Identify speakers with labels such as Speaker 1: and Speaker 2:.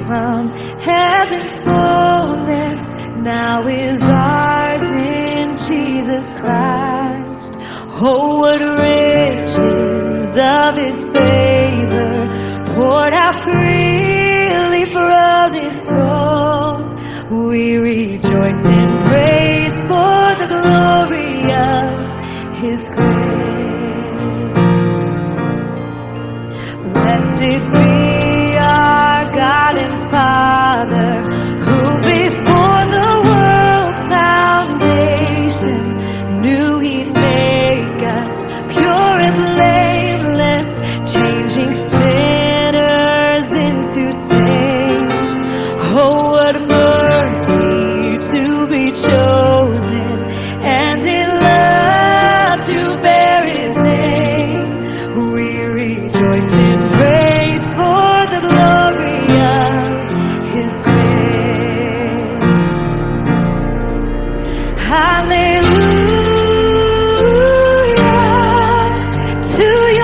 Speaker 1: from heaven's fullness now is ours in Jesus Christ. Oh, what riches of his favor poured out freely from his throne. We rejoice and praise for the glory of his grace. Blessed be our God and Father, who before the world's foundation knew he'd make us pure and blameless, changing sinners into saints. Oh, what mercy to be chosen, and in love to bear his name. We rejoice and praise for the glory of his grace. Hallelujah to